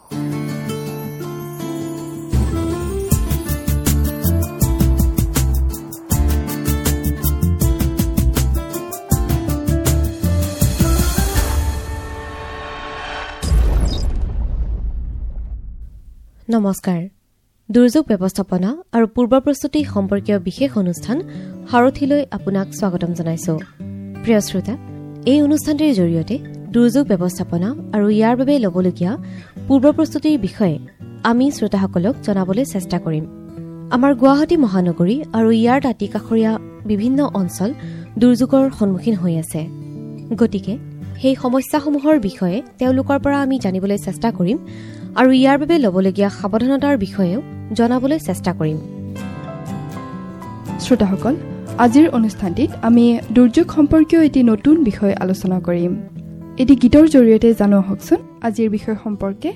নমস্কাৰ। দুৰ্যোগ ব্যৱস্থাপনা আৰু পূৰ্ব প্ৰস্তুতি সম্পৰ্কীয় বিশেষ অনুষ্ঠান সাৰথিলৈ আপোনাক স্বাগতম জনাইছোঁ। প্ৰিয় শ্ৰোতা, এই অনুষ্ঠানটিৰ জৰিয়তে দুৰ্যোগ ব্যৱস্থাপনা আৰু ইয়াৰ বাবে ল'বলগীয়া পূৰ্ব প্ৰস্তুতিৰ বিষয়ে আমি শ্ৰোতাসকলক জনাবলৈ চেষ্টা কৰিম। আমাৰ গুৱাহাটী মহানগৰী আৰু ইয়াৰ দাঁতি কাষৰীয়া বিভিন্ন অঞ্চল দুৰ্যোগৰ সন্মুখীন হৈ আছে। গতিকে সেই সমস্যাসমূহৰ বিষয়ে তেওঁলোকৰ পৰা আমি জানিবলৈ চেষ্টা কৰিম আৰু ইয়াৰ বাবে ল'বলগীয়া সাৱধানতাৰ বিষয়েও জনাবলৈ চেষ্টা কৰিম। শ্ৰোতাসকল, আজিৰ অনুষ্ঠানটিত আমি দুৰ্যোগ সম্পৰ্কীয় এটি নতুন বিষয় আলোচনা কৰিম। এটি গীতৰ জৰিয়তে জানো আহকচোন আজিৰ বিষয় সম্পৰ্কে।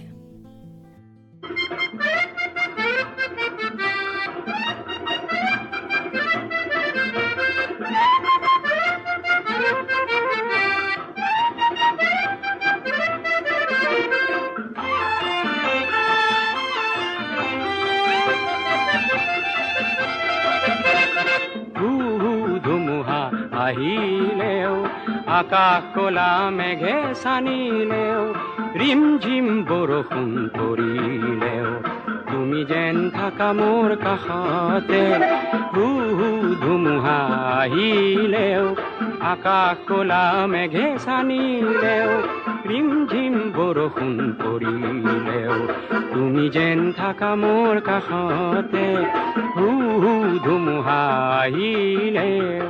আহিলেও আকাশ কলা মেঘে সানিলেও ৰিম ঝিম বৰষুণ পৰিলেও তুমি যেন থাকা মোৰ কাষতে। ধুমুহা আহিলেও আকাশ কলা মেঘে সানিলেও ৰিম ঝিম বৰষুণ পৰিলেও তুমি যেন থাকা মোৰ কাষতে। ধুমুহা আহিলেও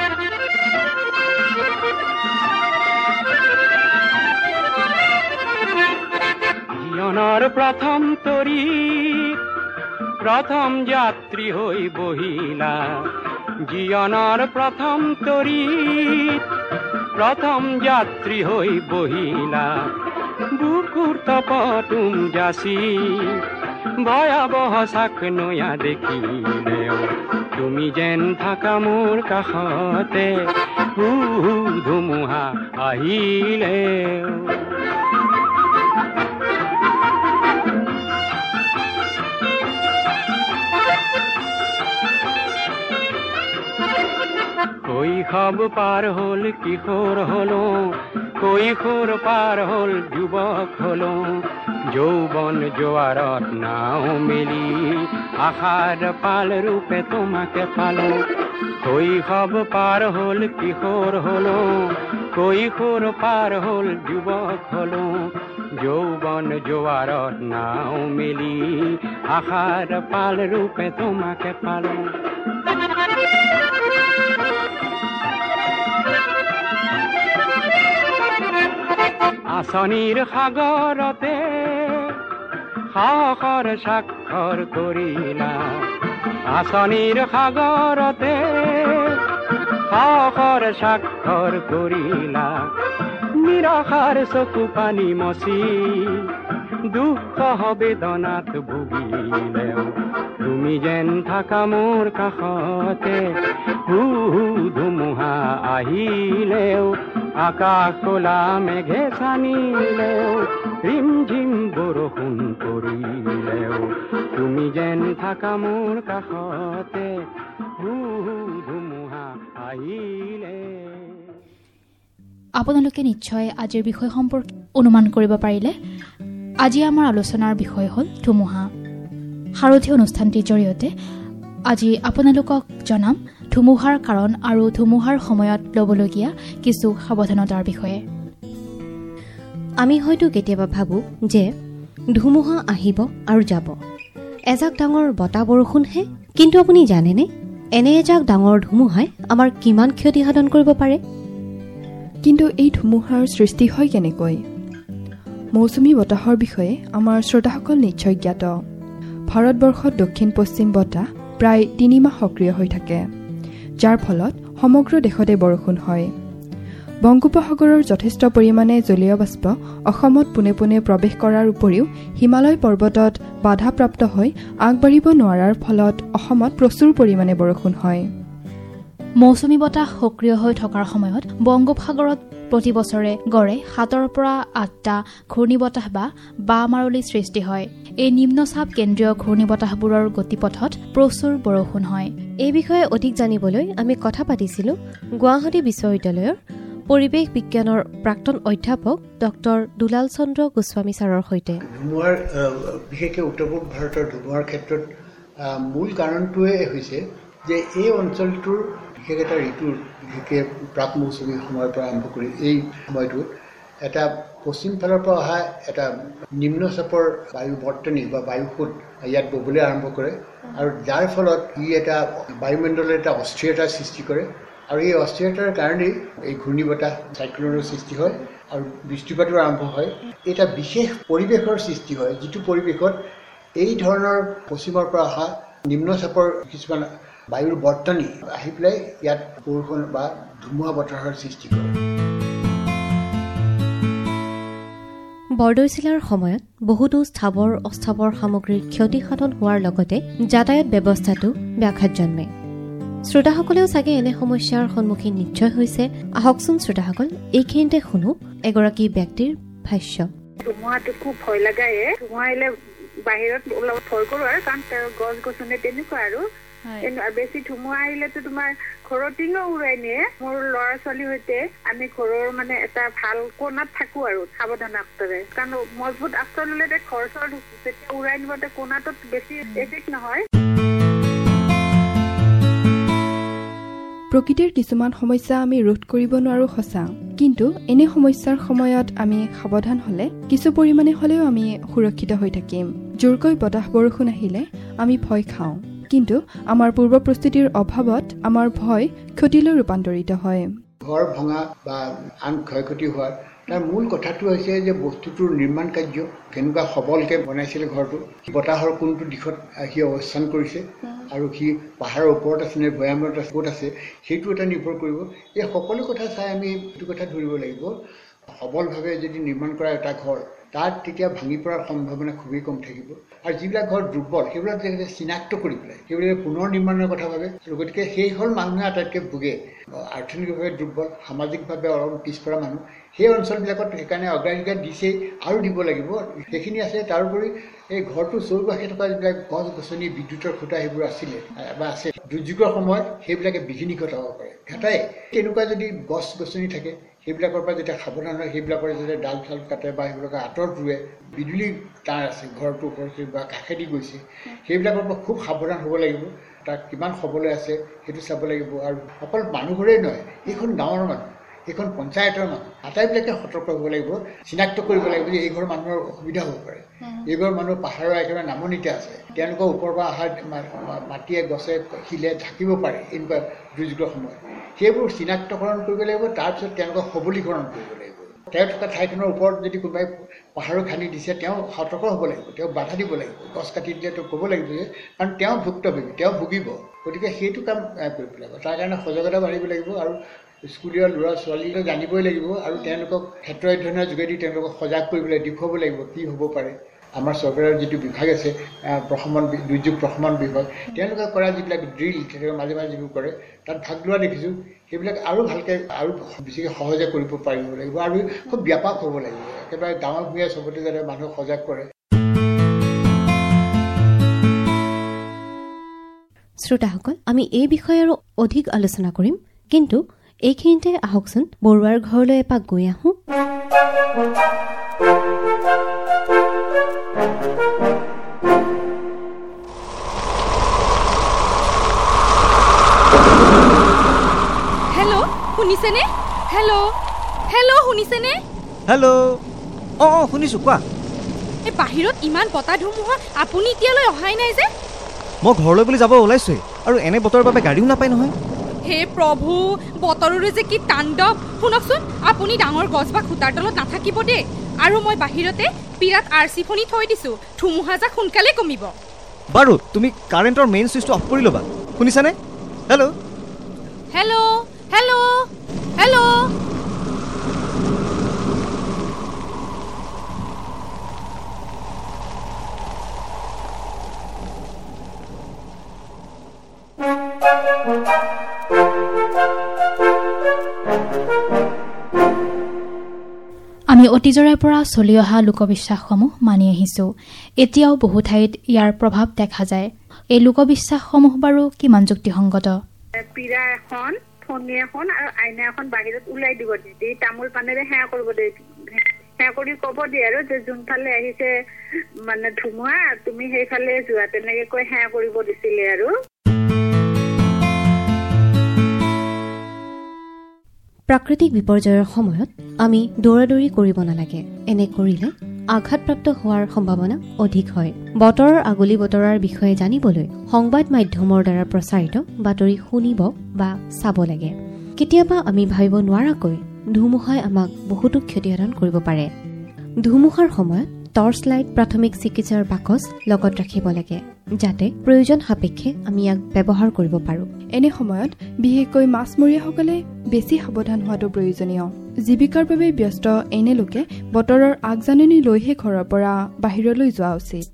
জীৱনৰ প্ৰথম তৰি প্ৰথম যাত্ৰী হৈ বহিলা। জীৱনৰ প্ৰথম তৰি প্ৰথম যাত্ৰী হৈ বহিলা। বুকুৰ তপতুম যাচি ভয়াবহ চাক নয়া দেখিলেও তুমি যেন থাকা মোৰ কাষতে। ধুমুহা আহিলেও কৈশৱ পাৰ হ'ল কিশোৰ হলো, কৈশোৰ পাৰ হ'ল যুৱক হলো। যৌৱন জোৱাৰত নাও মেলি আশাৰ পাল ৰূপে তোমাকে পালো। কৈশৱ পাৰ হ'ল কিশোৰ হলো, কৈশোৰ পাৰ হ'ল যুৱক হলো। যৌৱন জোৱাৰত নাও মেলি আশাৰ পাল ৰূপে তোমাকে পালো। আঁচনিৰ সাগৰতে সাহসৰ স্বাক্ষৰ কৰিলা। আঁচনিৰ সাগৰতে সাহসৰ স্বাক্ষৰ কৰিলা। নিৰাশাৰ চকু পানী মচি দুখ বেদনাত ভুগিলেও তুমি যেন থাকা মোৰ কাষতে। ধুমুহা আহিলেও আকাশ কলা মেঘে সানিলেও ৰিম ঝিম বৰষুণ পৰিলেও তুমি যেন থাকা মোৰ কাষতে। ধুমুহা আহিলে। আপোনালোকে নিশ্চয় আজিৰ বিষয় সম্পৰ্কে অনুমান কৰিব পাৰিলে। আজি আমাৰ আলোচনাৰ বিষয় হ'ল ধুমুহা। সাৰথি অনুষ্ঠানটিৰ জৰিয়তে আজি আপোনালোকক জনাম ধুমুহাৰ কাৰণ আৰু ধুমুহাৰ সময়ত ল'বলগীয়া কিছু সাৱধানতাৰ বিষয়ে। আমি হয়তো কেতিয়াবা ভাবোঁ যে ধুমুহা আহিব আৰু যাব, এজাক ডাঙৰ বতাহ বৰষুণহে। কিন্তু আপুনি জানেনে, এনে এজাক ডাঙৰ ধুমুহাই আমাৰ কিমান ক্ষতি সাধন কৰিব পাৰে? কিন্তু এই ধুমুহাৰ সৃষ্টি হয় কেনেকৈ? মৌচুমী বতাহৰ বিষয়ে আমাৰ শ্ৰোতাসকল নিশ্চয় জ্ঞাত। ভাৰতবৰ্ষত দক্ষিণ পশ্চিম বতাহ প্ৰায় 3 মাহ সক্ৰিয় হৈ থাকে, যাৰ ফলত সমগ্ৰ দেশতে বৰষুণ হয়। বংগোপসাগৰৰ যথেষ্ট পৰিমাণে জলীয় বাষ্প অসমত পোনে পোনে প্ৰৱেশ কৰাৰ উপৰিও হিমালয় পৰ্বতত বাধাপ্ৰাপ্ত হৈ আগবাঢ়িব নোৱাৰাৰ ফলত অসমত প্ৰচুৰ পৰিমাণে বৰষুণ হয়। মৌচুমী বতাহ সক্ৰিয় হৈ থকাৰ সময়ত বংগোপসাগৰত প্ৰতি বছৰে গড়ে 7ৰ পৰা 8টা ঘূৰ্ণীবতাহ বা বামাৰলি সৃষ্টি হয়। এই নিম্নচাপ কেন্দ্ৰীয় ঘূৰ্ণীবতাহবোৰৰ গতিপথত প্ৰচুৰ বৰষুণ হয়। এই বিষয়ে অধিক জানিবলৈ আমি কথা পাতিছিলো গুৱাহাটী বিশ্ববিদ্যালয়ৰ পৰিৱেশ বিজ্ঞানৰ প্ৰাক্তন অধ্যাপক ডক্টৰ দুলাল চন্দ্ৰ গোস্বামী ছাৰৰ সৈতে। ধুমুহাৰ বিশেষকৈ উত্তৰ পূব ভাৰতৰ ধুমুহাৰ ক্ষেত্ৰত মূল কাৰণটোৱে হৈছে যে এই অঞ্চলটোৰ বিশেষ এটা ঋতুৰ বিশেষকৈ প্ৰাক মৌচুমী সময়ৰ পৰা আৰম্ভ কৰি এই সময়টোত এটা পশ্চিম ফালৰ পৰা অহা এটা নিম্নচাপৰ বায়ু বৰ্তনী বা বায়ুসোঁত ইয়াত ববলৈ আৰম্ভ কৰে আৰু যাৰ ফলত ই এটা বায়ুমণ্ডলৰ এটা অস্থিৰতাৰ সৃষ্টি কৰে আৰু এই অস্থিৰতাৰ কাৰণেই এই ঘূৰ্ণীবতাহ চাইক্লনৰ সৃষ্টি হয় আৰু বৃষ্টিপাতো আৰম্ভ হয়। এটা বিশেষ পৰিৱেশৰ সৃষ্টি হয় যিটো পৰিৱেশত এই ধৰণৰ পশ্চিমৰ পৰা অহা নিম্নচাপৰ কিছুমান বায়ুৰ বৰ্তনী আহি পেলাই ইয়াত বৰষুণ বা ধুমুহা বতাহৰ সৃষ্টি কৰে। বৰদৈচিলাৰ সময়ত বহুতো স্থাৱৰ অস্থাৱৰ সামগ্ৰীৰ ক্ষতিসাধন হোৱাৰ লগতে যাতায়াত ব্যৱস্থাটো ব্যাঘাত জন্মে। শ্ৰোতাসকলেও চাগে এনে সমস্যাৰ সন্মুখীন নিশ্চয় হৈছে। আহকচোন শ্ৰোতাসকল এইখিনিতে শুনো এগৰাকী ব্যক্তিৰ ভাষ্য। ধুমুহাটো খুব ভয় লাগায়ে। ধুমুহা আহিলে বাহিৰত অলপ ভয় কৰোঁ আৰু কাৰণ গছ গছনি তেনেকুৱা আৰু বেছি ধুমুহা আহিলেতো তোমাৰ ঘৰৰ টিঙো উৰাই নিয়ে। মোৰ ল'ৰা ছোৱালীৰ সৈতে আমি ঘৰৰ মানে এটা ভাল কোণাত থাকো আৰু সাৱধান আঁতৰে, কাৰণ মজবুত আশ্ৰয় ল'লে ঘৰ চৰ যেতিয়া উৰাই নিব কোণাটোত বেছি এফেক্ট নহয়। প্ৰকৃতিৰ কিছুমান সমস্যা আমি ৰোধ কৰিব নোৱাৰো সঁচা, কিন্তু এনে সমস্যাৰ সময়ত আমি সাৱধান হলে কিছু পৰিমাণে হলেও আমি সুৰক্ষিত হৈ থাকিম। জোৰকৈ বতাহ বৰষুণ আহিলে আমি ভয় খাওঁ, কিন্তু আমাৰ পূৰ্ব প্ৰস্তুতিৰ অভাৱত আমাৰ ভয় ক্ষতিলৈ ৰূপান্তৰিত হয়। ঘৰ ভঙা বা আন ক্ষয়ক্ষতি হোৱাৰ তাৰ মূল কথাটো হৈছে যে বস্তুটোৰ নিৰ্মাণ কাৰ্য কেনেকুৱা সবলকৈ বনাইছিলে, ঘৰটো বতাহৰ কোনটো দিশত সি অৱস্থান কৰিছে আৰু সি পাহাৰৰ ওপৰত আছে নে ভৈয়ামত আছে ক'ত আছে সেইটো এটা নিৰ্ভৰ কৰিব। এই সকলো কথা চাই আমি এইটো কথা ধৰিব লাগিব, সবলভাৱে যদি নিৰ্মাণ কৰা এটা ঘৰ তাত তেতিয়া ভাঙি পৰাৰ সম্ভাৱনা খুবেই কম থাকিব। আৰু যিবিলাক ঘৰ দুৰ্বল সেইবিলাক চিনাক্ত কৰি পেলাই সেইবিলাক পুনৰ নিৰ্মাণৰ কথা ভাবে। আৰু গতিকে সেই হ'ল মানুহে আটাইতকৈ ভোগে আৰ্থিকভাৱে দুৰ্বল, সামাজিকভাৱে অলপ পিছপৰা মানুহ। সেই অঞ্চলবিলাকত সেইকাৰণে অগ্ৰাধিকাৰ দিছেই আৰু দিব লাগিব, সেইখিনি আছে। তাৰোপৰি এই ঘৰটোৰ চৌপাশে থকা যিবিলাক গছ গছনি বিদ্যুতৰ খুঁটা সেইবোৰ আছিলে বা আছে, দুৰ্যোগৰ সময়ত সেইবিলাকে বিঘিনি ঘটাব পাৰে ঘটাই। তেনেকুৱা যদি গছ গছনি থাকে সেইবিলাকৰ পৰা যেতিয়া সাৱধান হয়, সেইবিলাকৰ যেতিয়া ডাল চাল কাটে বা সেইবিলাকৰ আঁতৰত ৰুৱে, বিজুলী তাঁৰ আছে ঘৰটোৰ ওপৰত বা কাষেদি গৈছে, সেইবিলাকৰ পৰা খুব সাৱধান হ'ব লাগিব। তাক কিমান সবলে আছে সেইটো চাব লাগিব। আৰু অকল মানুহবোৰেই নহয়, এইখন গাঁৱৰ মানুহ, এইখন পঞ্চায়তৰ মানুহ আটাইবিলাকে সতৰ্ক হ'ব লাগিব, চিনাক্ত কৰিব লাগিব যে এই ঘৰ মানুহৰ অসুবিধা হ'ব পাৰে, এই ঘৰ মানুহ পাহাৰৰ একেবাৰে নামনিতে আছে, তেওঁলোকৰ ওপৰৰ পৰা অহা মাটিয়ে গছে শিলে ঢাকিব পাৰে এনেকুৱা দুৰ্যোগৰ সময়ত। সেইবোৰ চিনাক্তকৰণ কৰিব লাগিব, তাৰপিছত তেওঁলোকক সবলীকৰণ কৰিব লাগিব। তেওঁ থকা ঠাইখনৰ ওপৰত যদি কোনোবাই পাহাৰো খান্দি দিছে তেওঁ সতৰ্ক হ'ব লাগিব, তেওঁক বাধা দিব লাগিব, গছ কাটি দিলে তেওঁক ক'ব লাগিব যে, কাৰণ তেওঁ ভুক্তভোগী, তেওঁ ভুগিব। গতিকে সেইটো কাম কৰিব লাগিব। তাৰ কাৰণে সজাগতা বাঢ়িব লাগিব আৰু স্কুলীয়া ল'ৰা ছোৱালীলৈ জানিবই লাগিব আৰু তেওঁলোকক ক্ষেত্ৰ অধ্যয়নৰ যোগেদি তেওঁলোকক সজাগ কৰিবলৈ দেখুৱাব লাগিব কি হ'ব পাৰে। আমাৰ চৰকাৰৰ যিটো বিভাগ আছে দুৰ্যোগ প্ৰশমন বিভাগ, তেওঁলোকে কৰা যিবিলাক ড্ৰিল তেওঁলোকে মাজে মাজে যিবোৰ কৰে তাত ভাগ লোৱা দেখিছোঁ। সেইবিলাক আৰু ভালকৈ আৰু বেছিকৈ সহজে কৰিব পাৰিব লাগিব আৰু খুব ব্যাপক হ'ব লাগিব, একেবাৰে গাঁৱে ভূঞে চবতে যাতে মানুহক সজাগ কৰে। শ্ৰোতাসকল, আমি এই বিষয়ে আৰু অধিক আলোচনা কৰিম, কিন্তু এইখিনিতে আহকচোন বৰুৱাৰ ঘৰলৈ এপাক গৈ আহোঁ। হেল্ল', শুনিছেনে? হেল্ল', হেল্ল', শুনিছেনে? হেল্ল', অঁ শুনিছোঁ, কোৱা। এই বাহিৰত ইমান বতাহ ধুমুহা, আপুনি এতিয়ালৈ অহাই নাই যে? মই ঘৰলৈ বুলি যাব ওলাইছোৱেই, আৰু এনে বতৰৰ বাবে গাড়ীও নাপায় নহয়। হে প্ৰভু, বতৰৰে যে কি তাণ্ডৱ। শুনকচোন, আপুনি ডাঙৰ গছ বা খুটাৰ তলত নাথাকিব দেই। আৰু মই বাহিৰতে বিৰাট আৰচি ফনি থৈ দিছোঁ, ধুমুহাজাক সোনকালে কমিব। বাৰু তুমি কাৰেণ্টৰ মেইন ছুইচটো অফ কৰি ল'বা, শুনিছানে? Hello', hello', hello', hello'. আমি অতীজৰে পৰা চলি অহা লোকবিশ্বাসসমূহ মানি আহিছোঁ। এতিয়াও বহু ঠাইত ইয়াৰ প্ৰভাৱ দেখা যায়। এই লোকবিশ্বাসসমূহ বাৰু কিমান যুক্তিসংগত? পীৰা এখন, ফণী এখন আৰু আইনা এখন বাহিৰত ওলাই দিব দিয়ে, তামোল পানেৰে সেৱা কৰিব দিয়ে, সেৱা কৰি ক'ব দিয়ে আৰু যে যোনফালে আহিছে মানে ধুমুহা তুমি সেইফালে যোৱা, তেনেকে কৈ সেৱা কৰিব দিছিলে আৰু। প্ৰাকৃতিক বিপৰ্যয়ৰ সময়ত আমি দৌৰাদৌৰি কৰিব নালাগে। এনে কৰিলে আঘাতপ্ৰাপ্ত হোৱাৰ সম্ভাৱনা অধিক হয়। বতৰৰ আগলি বতৰাৰ বিষয়ে জানিবলৈ সংবাদ মাধ্যমৰ দ্বাৰা প্ৰচাৰিত বাতৰি শুনিব বা চাব লাগে। কেতিয়াবা আমি ভাবিব নোৱাৰাকৈ ধুমুহাই আমাক বহুতো ক্ষতিসাধন কৰিব পাৰে। ধুমুহাৰ সময়ত টৰ্চ লাইট, প্ৰাথমিক চিকিৎসাৰ বাকচ লগত ৰাখিব লাগে, যাতে প্ৰয়োজন সাপেক্ষে আমি ইয়াক ব্যৱহাৰ কৰিব পাৰোঁ। এনে সময়ত বিশেষকৈ মাছমৰীয়াসকলে বেছি সাৱধান হোৱাটো প্ৰয়োজনীয়। জীৱিকাৰ বাবে ব্যস্ত এনে লোকে বতৰৰ আগজাননী লৈহে ঘৰৰ পৰা বাহিৰলৈ যোৱা উচিত।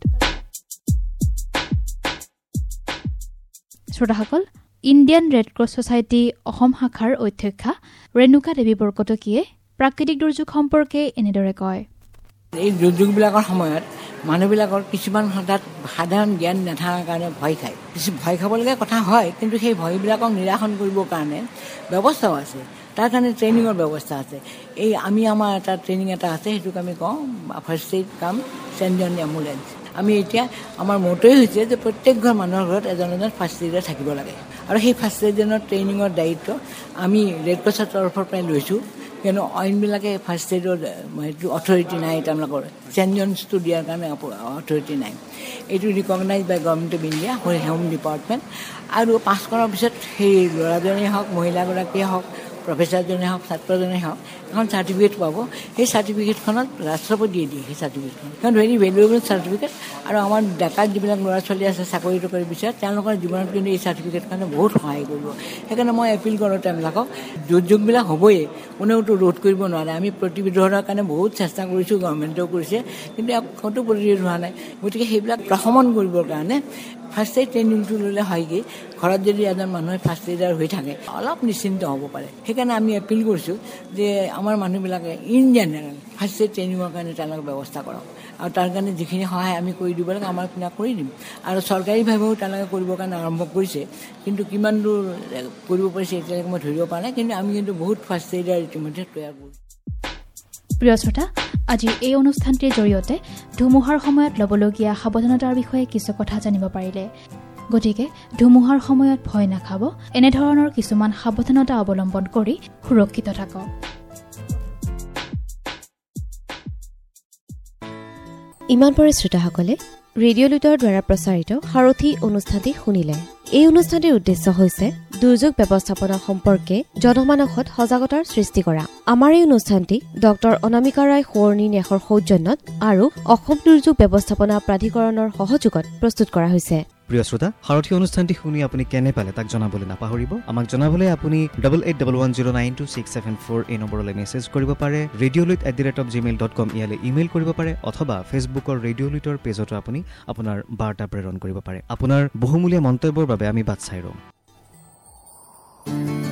শ্ৰোতাসকল, Indian red cross society Assam শাখাৰ অধ্যক্ষা ৰেণুকা দেৱী বৰকটকীয়ে প্ৰাকৃতিক দুৰ্যোগ সম্পৰ্কে এনেদৰে কয়। এই দুৰ্যোগবিলাকৰ সময়ত মানুহবিলাকৰ কিছুমান সাধাৰণ জ্ঞান নাথাকাৰ কাৰণে ভয় খায়। ভয় খাবলগীয়া কথা হয়, কিন্তু সেই ভয়বিলাকক নিৰাসন কৰিবৰ কাৰণে ব্যৱস্থাও আছে। তাৰ কাৰণে ট্ৰেইনিঙৰ ব্যৱস্থা আছে। আমাৰ এটা ট্ৰেইনিং এটা আছে, সেইটোক আমি কওঁ ফাৰ্ষ্ট এইড কাম চেণ্ট এম্বুলেঞ্চ। আমি এতিয়া আমাৰ মটোৱে হৈছে যে প্ৰত্যেক ঘৰ মানুহৰ ঘৰত এজন ফাৰ্ষ্ট এইডাৰ থাকিব লাগে, আৰু সেই ফাৰ্ষ্ট এইডৰ ট্ৰেইনিঙৰ দায়িত্ব আমি ৰেড ক্ৰছৰ তৰফৰ পৰাই লৈছোঁ। কিন্তু অইনবিলাকে ফাৰ্ষ্ট এইডৰ এইটো অথৰিটি নাই, তেওঁলোকৰ চেণ্ট জনছটো দিয়াৰ কাৰণে অথৰিটি নাই। এইটো recognise by government of India, home department. আৰু পাছ কৰাৰ পিছত সেই ল'ৰাজনেই হওক, মহিলাগৰাকীয়ে হওক, প্ৰফেচাৰজনেই হওক, ছাত্ৰজনেই হওক, এখন চাৰ্টিফিকেট পাব। সেই চাৰ্টিফিকেটখনত ৰাষ্ট্ৰপতিয়ে দিয়ে। সেই চাৰ্টিফিকেটখন কাৰণ ভেৰি ভেলুৱেবল চাৰ্টিফিকেট। আৰু আমাৰ ডেকাত যিবিলাক ল'ৰা ছোৱালী আছে চাকৰি তাকৰি বিচাৰে, তেওঁলোকৰ জীৱনত কিন্তু এই চাৰ্টিফিকেটখনে বহুত সহায় কৰিব। সেইকাৰণে মই এপিল কৰোঁ তেওঁলোকক, দুৰ্যোগবিলাক হ'বই, কোনেওতো ৰোধ কৰিব নোৱাৰে। আমি প্ৰতিৰোধৰ কাৰণে বহুত চেষ্টা কৰিছোঁ, গভৰ্ণমেণ্টেও কৰিছে, কিন্তু ক'তো প্ৰতিৰোধ হোৱা নাই। গতিকে সেইবিলাক প্ৰশমন কৰিবৰ কাৰণে ফাৰ্ষ্ট এইড ট্ৰেইনিংটো ল'লে হয় কি, ঘৰত যদি এজন মানুহে ফাৰ্ষ্ট এইডাৰ হৈ থাকে অলপ নিশ্চিন্ত হ'ব পাৰে। সেইকাৰণে আমি এপিল কৰিছোঁ যে আমাৰ মানুহবিলাকে ইন জেনেৰেল ফাৰ্ষ্ট এইড ট্ৰেইনিঙৰ কাৰণে তেওঁলোকে ব্যৱস্থা কৰক, আৰু তাৰ কাৰণে যিখিনি সহায় আমি কৰি দিব লাগে আমাৰ পিনে কৰি দিম। আৰু চৰকাৰীভাৱেও তেওঁলোকে কৰিবৰ কাৰণে আৰম্ভ কৰিছে, কিন্তু কিমান দূৰ কৰিব পাৰিছে এতিয়ালৈকে মই ধৰিব পৰা নাই। কিন্তু আমি কিন্তু বহুত ফাৰ্ষ্ট এইডাৰ ইতিমধ্যে তৈয়াৰ কৰিছোঁ। প্ৰিয় শ্ৰোতা, আজিৰ এই অনুষ্ঠানটিৰ জৰিয়তে ধুমুহাৰ সময়ত ল'বলগীয়া সাৱধানতাৰ বিষয়ে কিছু কথা জানিব পাৰিলে। গতিকে ধুমুহাৰ সময়ত ভয় নাখাব, এনেধৰণৰ কিছুমান সাৱধানতা অৱলম্বন কৰি সুৰক্ষিত থাকক। ইমান পৰে শ্ৰোতাসকলে ৰেডিঅ' লুইটৰ দ্বাৰা প্ৰচাৰিত সাৰথি অনুষ্ঠানটি শুনিলে। এই অনুষ্ঠানটিৰ উদ্দেশ্য হৈছে দুৰ্যোগ ব্যৱস্থাপনা সম্পৰ্কে জনমানসত সজাগতাৰ সৃষ্টি কৰা। আমাৰ এই অনুষ্ঠানটি ডক্টৰ অনামিকা ৰায় সোঁৱৰণী ন্যাসৰ সৌজন্যত আৰু অসম দুৰ্যোগ ব্যৱস্থাপনা প্ৰাধিকৰণৰ সহযোগত প্ৰস্তুত কৰা হৈছে। প্ৰিয় শ্ৰোতা, সাৰথি অনুষ্ঠানটি শুনি আপুনি কেনে পালে তাক জনাবলৈ নাপাহৰিব। আমাক জনাবলৈ আপুনি 8811092674 এই নম্বৰলৈ মেছেজ কৰিব পাৰে, radioluit@gmail.com ইয়ালৈ ইমেইল কৰিব পাৰে, অথবা ফেচবুকৰ ৰেডিঅ' লুইটৰ পেজতো আপুনি আপোনাৰ বাৰ্তা প্ৰেৰণ কৰিব পাৰে। আপোনাৰ বহুমূলীয়া মন্তব্যৰ বাবে আমি বাট চাই ৰ'ম।